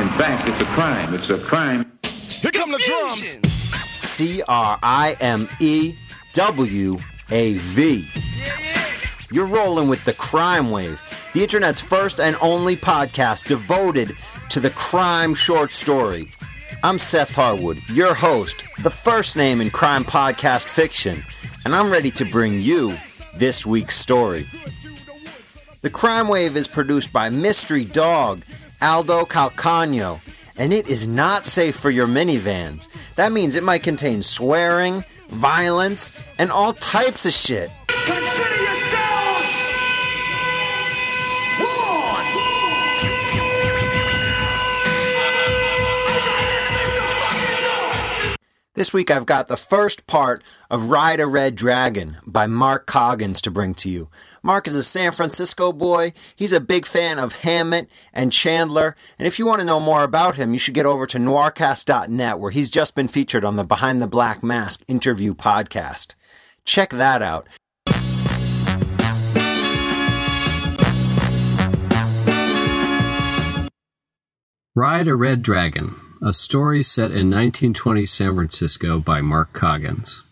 In fact, it's a crime. It's a crime. Here come the drums. CRIMEWAV. You're rolling with the Crime Wave, the internet's first and only podcast devoted to the crime short story. I'm Seth Harwood, your host, the first name in crime podcast fiction, and I'm ready to bring you this week's story. The Crime Wave is produced by Mystery Dog, Aldo Calcagno, and it is not safe for your minivans. That means it might contain swearing, violence, and all types of shit. Consider yourselves warned. This week I've got the first part of Ride a Red Dragon by Mark Coggins to bring to you. Mark is a San Francisco boy. He's a big fan of Hammett and Chandler. And if you want to know more about him, you should get over to noircast.net, where he's just been featured on the Behind the Black Mask interview podcast. Check that out. Ride a Red Dragon, a story set in 1920 San Francisco by Mark Coggins.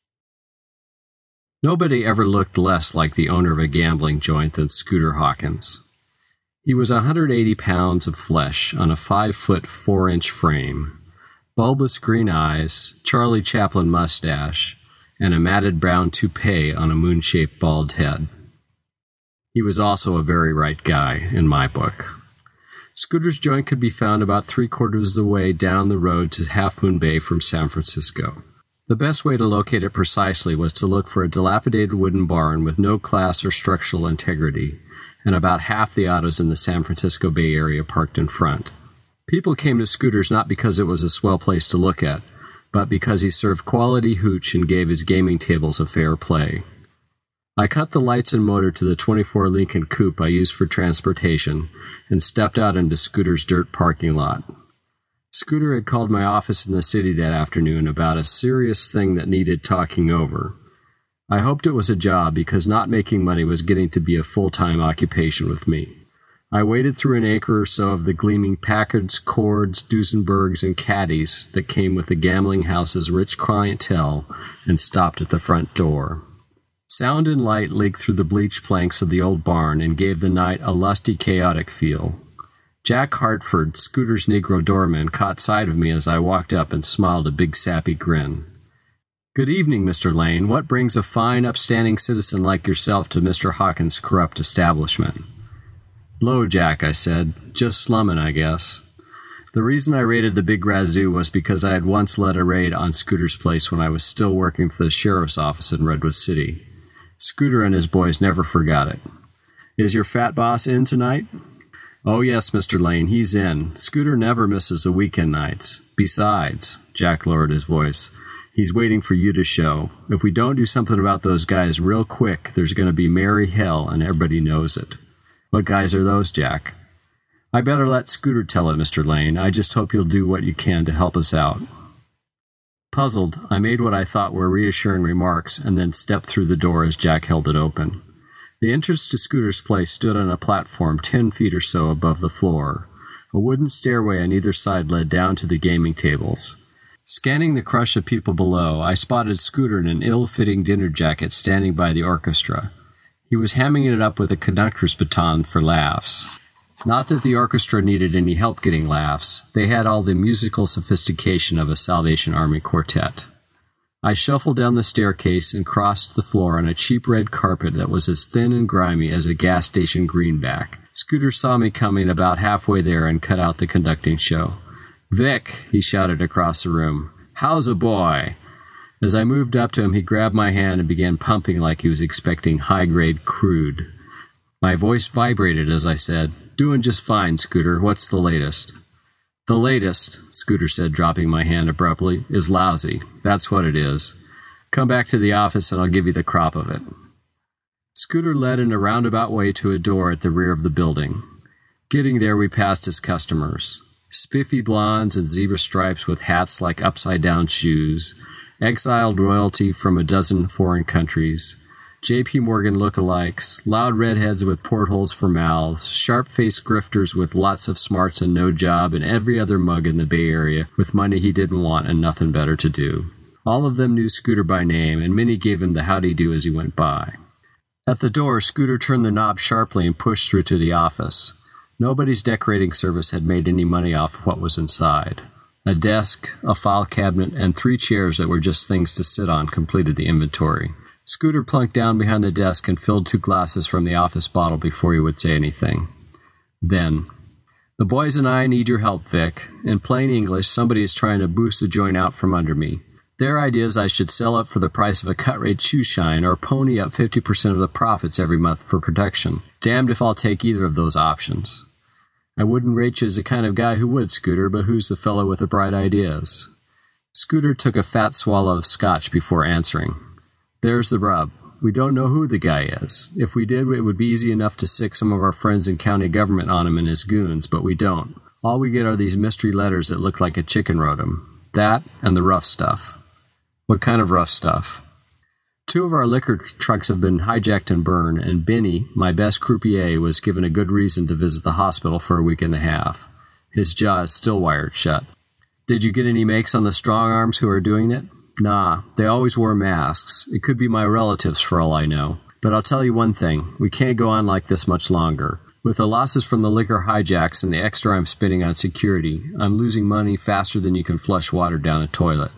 Nobody ever looked less like the owner of a gambling joint than Scooter Hawkins. He was 180 pounds of flesh on a 5-foot 4-inch frame, bulbous green eyes, Charlie Chaplin mustache, and a matted brown toupee on a moon-shaped bald head. He was also a very right guy, in my book. Scooter's joint could be found about 3/4 of the way down the road to Half Moon Bay from San Francisco. The best way to locate it precisely was to look for a dilapidated wooden barn with no class or structural integrity, and about half the autos in the San Francisco Bay Area parked in front. People came to Scooter's not because it was a swell place to look at, but because he served quality hooch and gave his gaming tables a fair play. I cut the lights and motor to the 24 Lincoln coupe I used for transportation and stepped out into Scooter's dirt parking lot. Scooter had called my office in the city that afternoon about a serious thing that needed talking over. I hoped it was a job because not making money was getting to be a full-time occupation with me. I waded through an acre or so of the gleaming Packards, Cords, Duesenbergs, and Caddies that came with the gambling house's rich clientele and stopped at the front door. Sound and light leaked through the bleached planks of the old barn and gave the night a lusty, chaotic feel. Jack Hartford, Scooter's Negro doorman, caught sight of me as I walked up and smiled a big sappy grin. "Good evening, Mr. Lane. What brings a fine, upstanding citizen like yourself to Mr. Hawkins' corrupt establishment?" "Low, Jack," I said. "Just slummin', I guess." The reason I raided the Big Razoo was because I had once led a raid on Scooter's place when I was still working for the sheriff's office in Redwood City. Scooter and his boys never forgot it. "Is your fat boss in tonight?" "Oh, yes, Mr. Lane, he's in. Scooter never misses the weekend nights. Besides," Jack lowered his voice, "he's waiting for you to show. If we don't do something about those guys real quick, there's going to be merry hell, and everybody knows it." "What guys are those, Jack?" "I better let Scooter tell it, Mr. Lane. I just hope you'll do what you can to help us out." Puzzled, I made what I thought were reassuring remarks and then stepped through the door as Jack held it open. The entrance to Scooter's place stood on a platform 10 feet or so above the floor. A wooden stairway on either side led down to the gaming tables. Scanning the crush of people below, I spotted Scooter in an ill-fitting dinner jacket standing by the orchestra. He was hamming it up with a conductor's baton for laughs. Not that the orchestra needed any help getting laughs. They had all the musical sophistication of a Salvation Army quartet. I shuffled down the staircase and crossed the floor on a cheap red carpet that was as thin and grimy as a gas station greenback. Scooter saw me coming about halfway there and cut out the conducting show. "Vic," he shouted across the room, "how's a boy?" As I moved up to him, he grabbed my hand and began pumping like he was expecting high-grade crude. My voice vibrated as I said, "Doing just fine, Scooter. What's the latest?" "The latest," Scooter said, dropping my hand abruptly, "is lousy. That's what it is. Come back to the office and I'll give you the crop of it." Scooter led in a roundabout way to a door at the rear of the building. Getting there, we passed his customers. Spiffy blondes in zebra stripes with hats like upside-down shoes, exiled royalty from a dozen foreign countries, J.P. Morgan lookalikes, loud redheads with portholes for mouths, sharp-faced grifters with lots of smarts and no job, and every other mug in the Bay Area with money he didn't want and nothing better to do. All of them knew Scooter by name, and many gave him the howdy-do as he went by. At the door, Scooter turned the knob sharply and pushed through to the office. Nobody's decorating service had made any money off of what was inside. A desk, a file cabinet, and 3 chairs that were just things to sit on completed the inventory. Scooter plunked down behind the desk and filled 2 glasses from the office bottle before he would say anything. Then, "The boys and I need your help, Vic. In plain English, somebody is trying to boost the joint out from under me. Their idea is I should sell it for the price of a cut-rate shoe shine or pony up 50% of the profits every month for protection. Damned if I'll take either of those options." "I wouldn't rate you as the kind of guy who would, Scooter, but who's the fellow with the bright ideas?" Scooter took a fat swallow of scotch before answering. "There's the rub. We don't know who the guy is. If we did, it would be easy enough to sick some of our friends in county government on him and his goons, but we don't. All we get are these mystery letters that look like a chicken wrote 'em. That and the rough stuff." "What kind of rough stuff?" 2 of our liquor trucks have been hijacked and burned, and Benny, my best croupier, was given a good reason to visit the hospital for a week and a half. His jaw is still wired shut. "Did you get any makes on the strong arms who are doing it?" "Nah, they always wore masks. It could be my relatives for all I know. But I'll tell you one thing, we can't go on like this much longer. With the losses from the liquor hijacks and the extra I'm spending on security, I'm losing money faster than you can flush water down a toilet."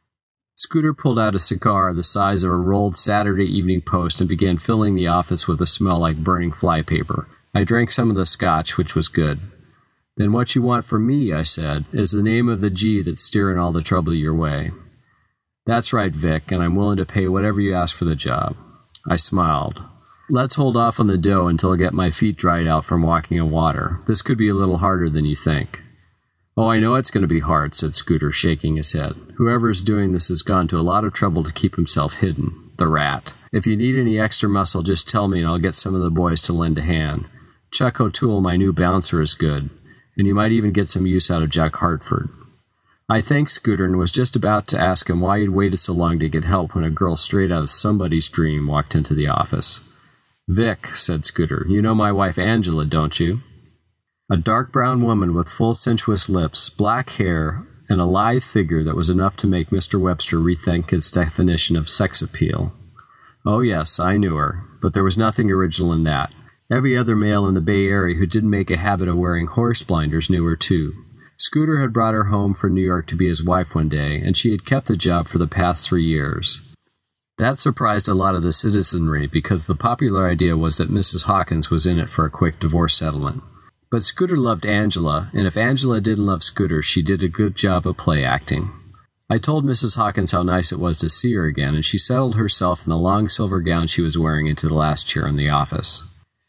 Scooter pulled out a cigar the size of a rolled Saturday Evening Post and began filling the office with a smell like burning flypaper. I drank some of the scotch, which was good. "Then what you want from me," I said, "is the name of the G that's steering all the trouble your way." "That's right, Vic, and I'm willing to pay whatever you ask for the job." I smiled. "Let's hold off on the dough until I get my feet dried out from walking in water. This could be a little harder than you think." "Oh, I know it's going to be hard," said Scooter, shaking his head. "Whoever is doing this has gone to a lot of trouble to keep himself hidden. The rat. If you need any extra muscle, just tell me and I'll get some of the boys to lend a hand. Chuck O'Toole, my new bouncer, is good, and you might even get some use out of Jack Hartford." I thanked Scooter and was just about to ask him why he'd waited so long to get help when a girl straight out of somebody's dream walked into the office. "Vic," said Scooter, "you know my wife Angela, don't you?" A dark brown woman with full sensuous lips, black hair, and a lithe figure that was enough to make Mr. Webster rethink his definition of sex appeal. "Oh yes, I knew her, but there was nothing original in that. Every other male in the Bay Area who didn't make a habit of wearing horse blinders knew her too. Scooter had brought her home from New York to be his wife one day, and she had kept the job for the past 3 years. That surprised a lot of the citizenry because the popular idea was that Mrs. Hawkins was in it for a quick divorce settlement. But Scooter loved Angela, and if Angela didn't love Scooter, she did a good job of play acting. I told Mrs. Hawkins how nice it was to see her again, and she settled herself in the long silver gown she was wearing into the last chair in the office.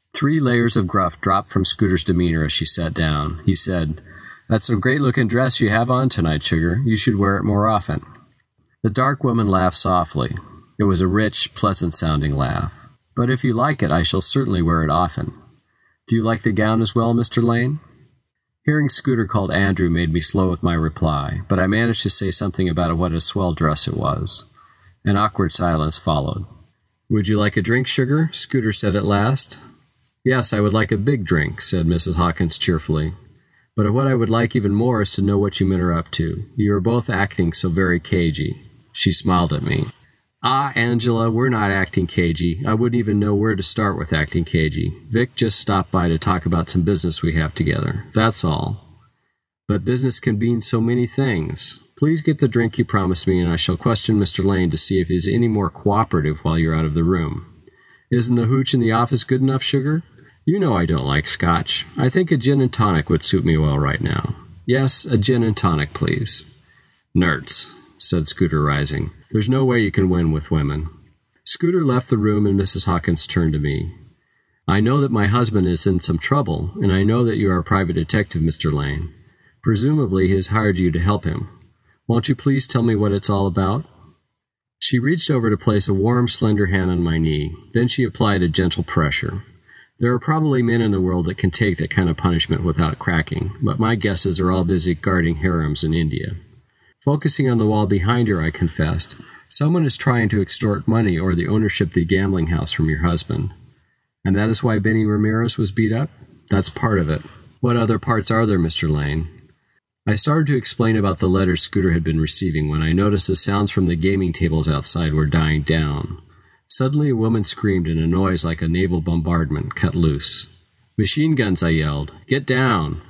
3 layers of gruff dropped from Scooter's demeanor as she sat down. He said, "That's a great-looking dress you have on tonight, sugar. You should wear it more often." The dark woman laughed softly. It was a rich, pleasant-sounding laugh. "But if you like it, I shall certainly wear it often. Do you like the gown as well, Mr. Lane?" Hearing Scooter called Andrew made me slow with my reply, but I managed to say something about what a swell dress it was. An awkward silence followed. "Would you like a drink, sugar?" Scooter said at last. "Yes, I would like a big drink," said Mrs. Hawkins cheerfully. "But what I would like even more is to know what you men are up to. You are both acting so very cagey." She smiled at me. "Ah, Angela, we're not acting cagey. I wouldn't even know where to start with acting cagey. Vic just stopped by to talk about some business we have together. That's all. But business can mean so many things. Please get the drink you promised me, and I shall question Mr. Lane to see if he is any more cooperative while you're out of the room. Isn't the hooch in the office good enough, sugar? You know I don't like scotch. I think a gin and tonic would suit me well right now. Yes, a gin and tonic, please." "Nerds," said Scooter, rising. "There's no way you can win with women." Scooter left the room, and Mrs. Hawkins turned to me. "I know that my husband is in some trouble, and I know that you are a private detective, Mr. Lane. Presumably he has hired you to help him. Won't you please tell me what it's all about?" She reached over to place a warm, slender hand on my knee. Then she applied a gentle pressure. There are probably men in the world that can take that kind of punishment without cracking, but my guesses are all busy guarding harems in India. Focusing on the wall behind her, I confessed, Someone is trying to extort money or the ownership of the gambling house from your husband. And that is why Benny Ramirez was beat up? That's part of it. What other parts are there, Mr. Lane? I started to explain about the letters Scooter had been receiving when I noticed the sounds from the gaming tables outside were dying down. Suddenly a woman screamed and a noise like a naval bombardment cut loose. "Machine guns," I yelled. "Get down!"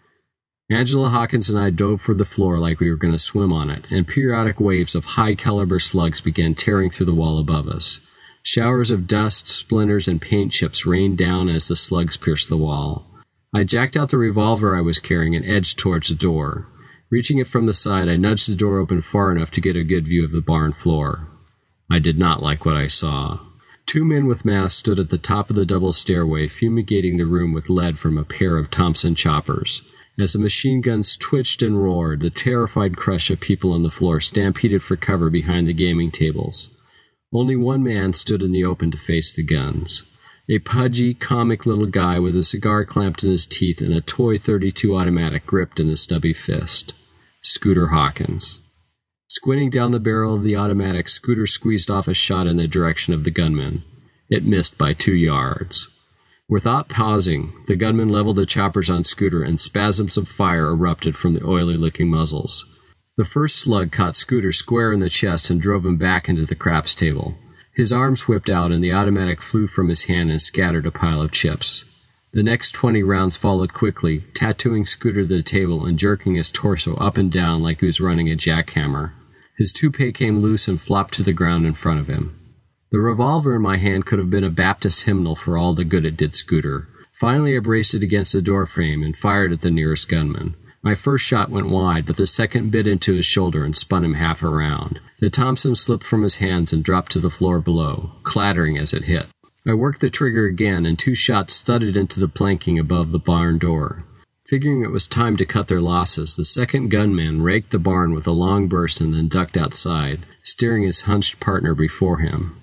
Angela Hawkins and I dove for the floor like we were going to swim on it, and periodic waves of high-caliber slugs began tearing through the wall above us. Showers of dust, splinters, and paint chips rained down as the slugs pierced the wall. I jacked out the revolver I was carrying and edged towards the door. Reaching it from the side, I nudged the door open far enough to get a good view of the barn floor. I did not like what I saw. 2 men with masks stood at the top of the double stairway, fumigating the room with lead from a pair of Thompson choppers. As the machine guns twitched and roared, the terrified crush of people on the floor stampeded for cover behind the gaming tables. Only one man stood in the open to face the guns. A pudgy, comic little guy with a cigar clamped in his teeth and a toy .32 automatic gripped in a stubby fist. Scooter Hawkins. Squinting down the barrel of the automatic, Scooter squeezed off a shot in the direction of the gunman. It missed by 2 yards. Without pausing, the gunman leveled the choppers on Scooter and spasms of fire erupted from the oily-looking muzzles. The first slug caught Scooter square in the chest and drove him back into the craps table. His arms whipped out and the automatic flew from his hand and scattered a pile of chips. The next 20 rounds followed quickly, tattooing Scooter to the table and jerking his torso up and down like he was running a jackhammer. His toupee came loose and flopped to the ground in front of him. The revolver in my hand could have been a Baptist hymnal for all the good it did Scooter. Finally, I braced it against the doorframe and fired at the nearest gunman. My first shot went wide, but the second bit into his shoulder and spun him half around. The Thompson slipped from his hands and dropped to the floor below, clattering as it hit. I worked the trigger again, and 2 shots thudded into the planking above the barn door. Figuring it was time to cut their losses, the second gunman raked the barn with a long burst and then ducked outside, steering his hunched partner before him.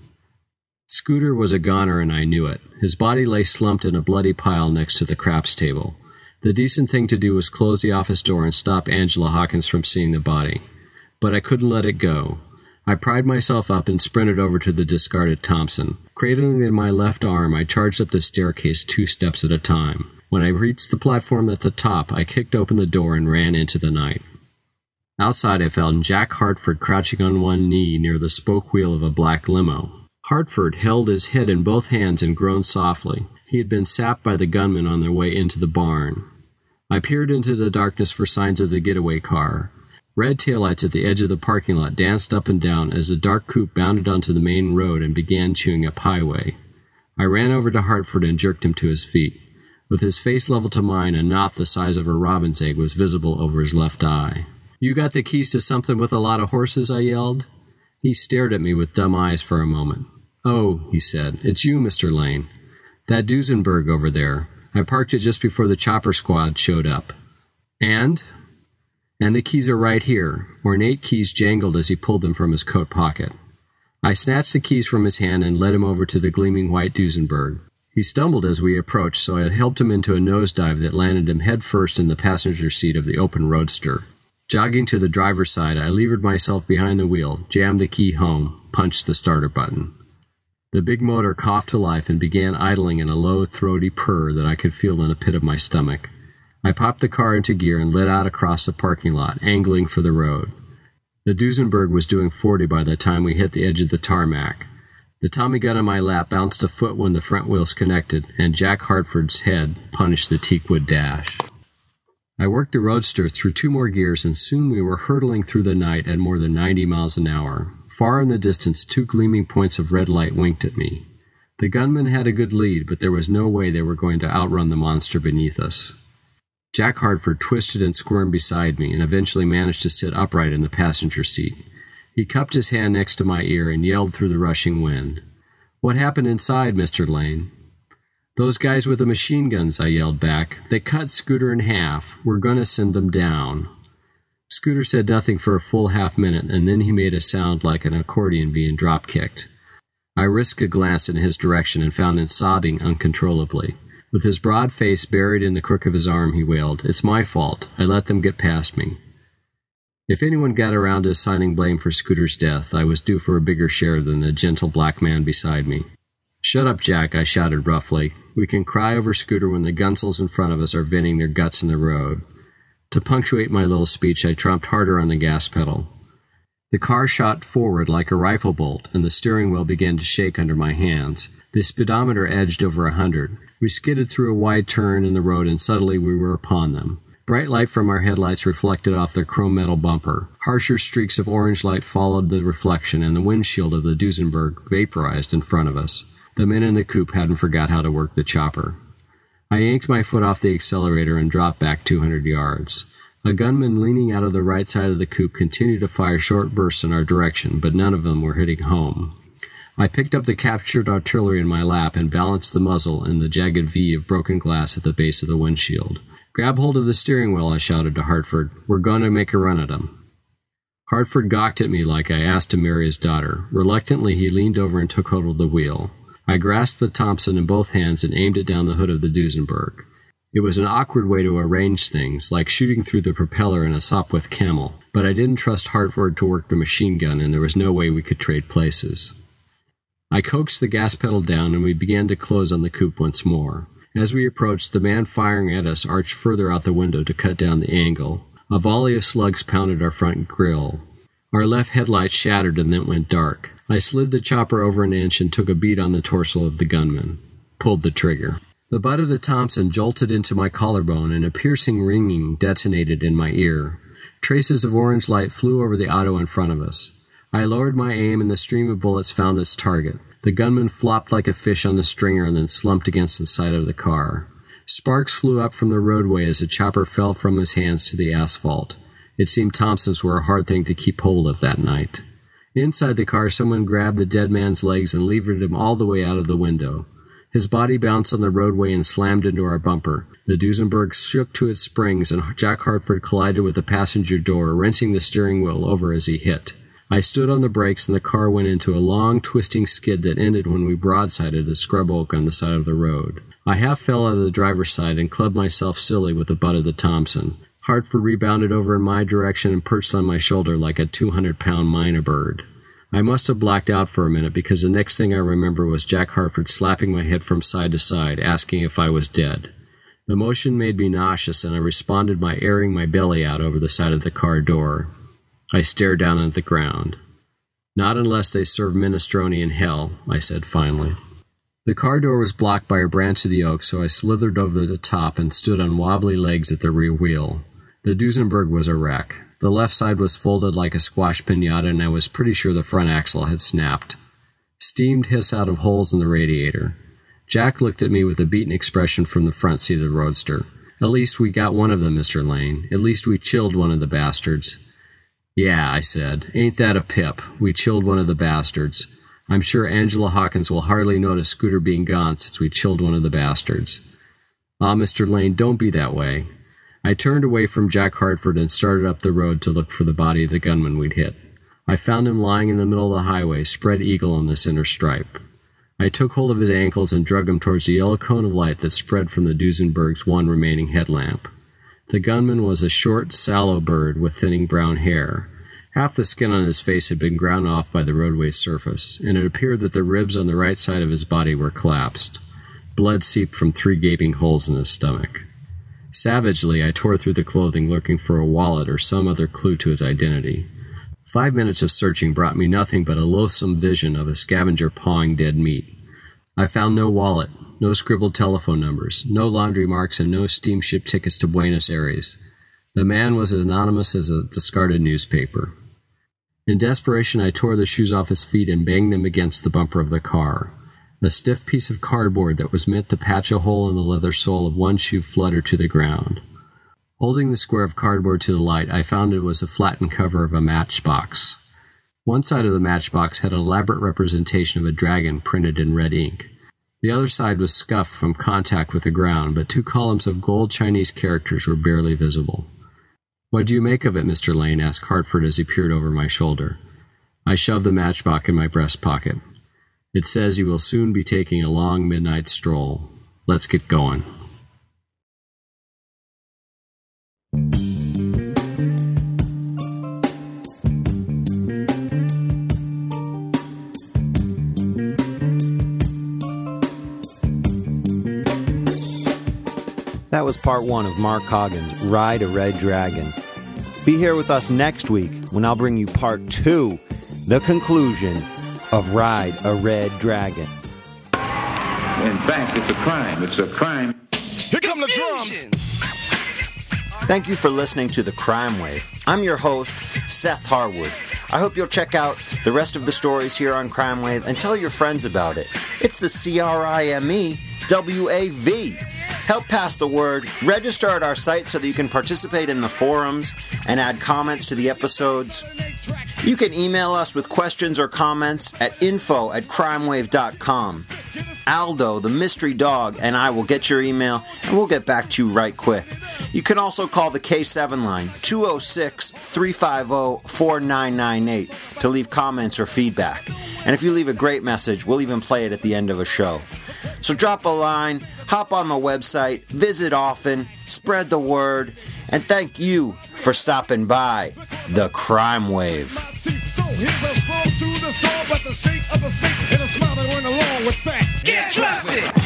Scooter was a goner, and I knew it. His body lay slumped in a bloody pile next to the craps table. The decent thing to do was close the office door and stop Angela Hawkins from seeing the body. But I couldn't let it go. I pried myself up and sprinted over to the discarded Thompson. Cradling it in my left arm, I charged up the staircase 2 steps at a time. When I reached the platform at the top, I kicked open the door and ran into the night. Outside, I found Jack Hartford crouching on one knee near the spoke wheel of a black limo. Hartford held his head in both hands and groaned softly. He had been sapped by the gunmen on their way into the barn. I peered into the darkness for signs of the getaway car. Red taillights at the edge of the parking lot danced up and down as the dark coupe bounded onto the main road and began chewing up highway. I ran over to Hartford and jerked him to his feet. With his face level to mine, a knot the size of a robin's egg was visible over his left eye. "You got the keys to something with a lot of horses?" I yelled. He stared at me with dumb eyes for a moment. "Oh," he said, "it's you, Mr. Lane. That Duesenberg over there. I parked it just before the chopper squad showed up." "And?" "And the keys are right here." Ornate keys jangled as he pulled them from his coat pocket. I snatched the keys from his hand and led him over to the gleaming white Duesenberg. He stumbled as we approached, so I helped him into a nosedive that landed him head first in the passenger seat of the open roadster. Jogging to the driver's side, I levered myself behind the wheel, jammed the key home, punched the starter button. The big motor coughed to life and began idling in a low, throaty purr that I could feel in the pit of my stomach. I popped the car into gear and lit out across the parking lot, angling for the road. The Duesenberg was doing 40 by the time we hit the edge of the tarmac. The Tommy gun in my lap bounced a foot when the front wheels connected, and Jack Hartford's head punished the teakwood dash. I worked the roadster through 2 more gears, and soon we were hurtling through the night at more than 90 miles an hour. Far in the distance, 2 gleaming points of red light winked at me. The gunmen had a good lead, but there was no way they were going to outrun the monster beneath us. Jack Hartford twisted and squirmed beside me and eventually managed to sit upright in the passenger seat. He cupped his hand next to my ear and yelled through the rushing wind. "What happened inside, Mr. Lane?" "Those guys with the machine guns," I yelled back. "They cut Scooter in half. We're going to send them down." Scooter said nothing for a full half-minute, and then he made a sound like an accordion being drop-kicked. I risked a glance in his direction and found him sobbing uncontrollably. With his broad face buried in the crook of his arm, he wailed, "It's my fault. I let them get past me." If anyone got around to assigning blame for Scooter's death, I was due for a bigger share than the gentle black man beside me. "Shut up, Jack," I shouted roughly. "We can cry over Scooter when the Gunsels in front of us are venting their guts in the road." To punctuate my little speech, I trumped harder on the gas pedal. The car shot forward like a rifle bolt, and the steering wheel began to shake under my hands. The speedometer edged over 100. We skidded through a wide turn in the road, and suddenly we were upon them. Bright light from our headlights reflected off their chrome metal bumper. Harsher streaks of orange light followed the reflection, and the windshield of the Duesenberg vaporized in front of us. The men in the coupe hadn't forgot how to work the chopper. I yanked my foot off the accelerator and dropped back 200 yards. A gunman leaning out of the right side of the coupe continued to fire short bursts in our direction, but none of them were hitting home. I picked up the captured artillery in my lap and balanced the muzzle in the jagged V of broken glass at the base of the windshield. "Grab hold of the steering wheel," I shouted to Hartford. "We're going to make a run at him." Hartford gawked at me like I asked to marry his daughter. Reluctantly, he leaned over and took hold of the wheel. I grasped the Thompson in both hands and aimed it down the hood of the Duesenberg. It was an awkward way to arrange things, like shooting through the propeller in a Sopwith Camel, but I didn't trust Hartford to work the machine gun, and there was no way we could trade places. I coaxed the gas pedal down, and we began to close on the coupe once more. As we approached, the man firing at us arched further out the window to cut down the angle. A volley of slugs pounded our front grille. Our left headlight shattered and then went dark. I slid the chopper over an inch and took a beat on the torso of the gunman. Pulled the trigger. The butt of the Thompson jolted into my collarbone, and a piercing ringing detonated in my ear. Traces of orange light flew over the auto in front of us. I lowered my aim, and the stream of bullets found its target. The gunman flopped like a fish on the stringer and then slumped against the side of the car. Sparks flew up from the roadway as the chopper fell from his hands to the asphalt. It seemed Thompsons were a hard thing to keep hold of that night. Inside the car, someone grabbed the dead man's legs and levered him all the way out of the window. His body bounced on the roadway and slammed into our bumper. The Duesenberg shook to its springs, and Jack Hartford collided with the passenger door, wrenching the steering wheel over as he hit. I stood on the brakes, and the car went into a long, twisting skid that ended when we broadsided a scrub oak on the side of the road. I half fell out of the driver's side and clubbed myself silly with the butt of the Thompson. Hartford rebounded over in my direction and perched on my shoulder like a 200-pound mynah bird. I must have blacked out for a minute, because the next thing I remember was Jack Hartford slapping my head from side to side, asking if I was dead. The motion made me nauseous, and I responded by airing my belly out over the side of the car door. I stared down at the ground. "Not unless they serve minestrone in hell," I said finally. The car door was blocked by a branch of the oak, so I slithered over the top and stood on wobbly legs at the rear wheel. The Duesenberg was a wreck. The left side was folded like a squash piñata, and I was pretty sure the front axle had snapped. Steam hissed out of holes in the radiator. Jack looked at me with a beaten expression from the front seat of the Roadster. "At least we got one of them, Mr. Lane. At least we chilled one of the bastards." "Yeah," I said. "Ain't that a pip? We chilled one of the bastards. I'm sure Angela Hawkins will hardly notice Scooter being gone since we chilled one of the bastards." "Ah, Mr. Lane, don't be that way." I turned away from Jack Hartford and started up the road to look for the body of the gunman we'd hit. I found him lying in the middle of the highway, spread eagle on the center stripe. I took hold of his ankles and drug him towards the yellow cone of light that spread from the Duesenberg's one remaining headlamp. The gunman was a short, sallow bird with thinning brown hair. Half the skin on his face had been ground off by the roadway surface, and it appeared that the ribs on the right side of his body were collapsed. Blood seeped from 3 gaping holes in his stomach. Savagely, I tore through the clothing looking for a wallet or some other clue to his identity. 5 minutes of searching brought me nothing but a loathsome vision of a scavenger pawing dead meat. I found no wallet, no scribbled telephone numbers, no laundry marks, and no steamship tickets to Buenos Aires. The man was as anonymous as a discarded newspaper. In desperation, I tore the shoes off his feet and banged them against the bumper of the car. The stiff piece of cardboard that was meant to patch a hole in the leather sole of one shoe fluttered to the ground. Holding the square of cardboard to the light, I found it was a flattened cover of a matchbox. One side of the matchbox had an elaborate representation of a dragon printed in red ink. The other side was scuffed from contact with the ground, but 2 columns of gold Chinese characters were barely visible. "What do you make of it, Mr. Lane?" asked Hartford as he peered over my shoulder. I shoved the matchbox in my breast pocket. "It says you will soon be taking a long midnight stroll. Let's get going." was part 1 of Mark Coggins' Ride a Red Dragon. Be here with us next week when I'll bring you part 2, the conclusion of Ride a Red Dragon. In fact, it's a crime. It's a crime. Here come the drums. Thank you for listening to The Crime Wave. I'm your host, Seth Harwood. I hope you'll check out the rest of the stories here on Crime Wave and tell your friends about it. It's the CRIMEWAV. Help pass the word, register at our site so that you can participate in the forums and add comments to the episodes. You can email us with questions or comments at info@crimewave.com. Aldo, the mystery dog, and I will get your email, and we'll get back to you right quick. You can also call the K7 line, 206-350-4998, to leave comments or feedback. And if you leave a great message, we'll even play it at the end of a show. So drop a line, hop on the website, visit often, spread the word, and thank you for stopping by The Crime Wave. So here's a song to the star, but the shape of a snake and a smile that went along with that. Get trusted.